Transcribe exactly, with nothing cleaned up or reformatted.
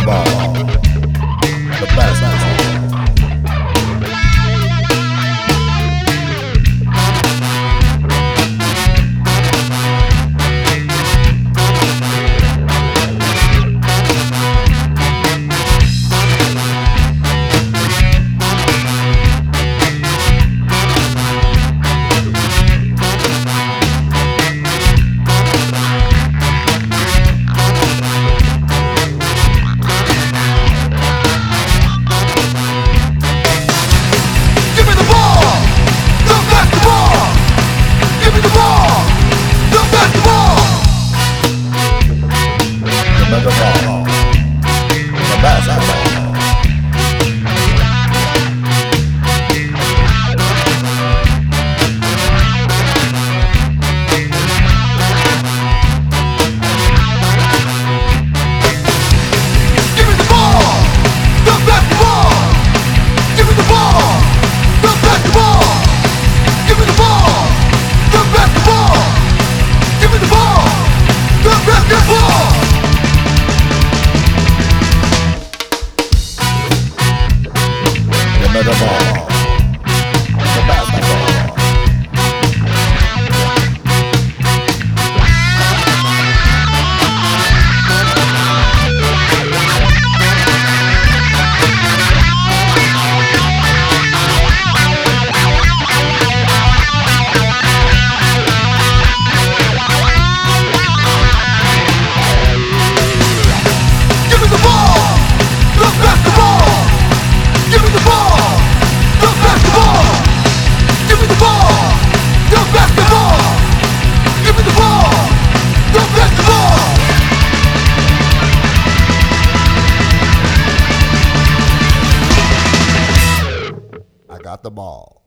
ball. The basketball. The ball, the basketball. Give me the ball, the basketball. Give me the ball, the basketball. Give me the ball, the basketball. Give me the ball, the basketball. The ball, the basketball. Give me the ball, the basketball. Give me the ball. The basketball! Give me the ball! The basketball! Give me the ball! The basketball! I got the ball.